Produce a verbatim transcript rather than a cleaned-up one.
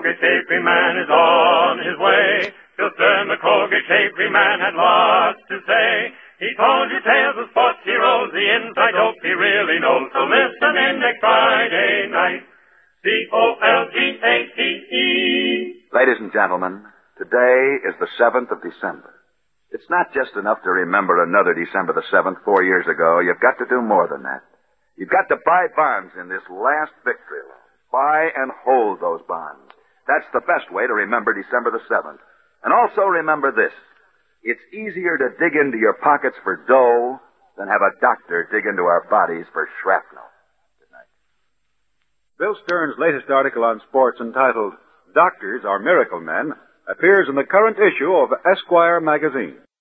Colgate Shapery Man is on his way. Phil Stern, the Colgate Shapery Man, had lots to say. He told you tales of sports heroes, the inside dope he really knows. So listen in next Friday night. C O L G A T E. Ladies and gentlemen, today is the seventh of December. It's not just enough to remember another December the seventh four years ago. You've got to do more than that. You've got to buy bonds in this last victory loan. Buy and hold those bonds. That's the best way to remember December the seventh. And also remember this. It's easier to dig into your pockets for dough than have a doctor dig into our bodies for shrapnel. Good night. Bill Stern's latest article on sports, entitled Doctors Are Miracle Men, appears in the current issue of Esquire magazine.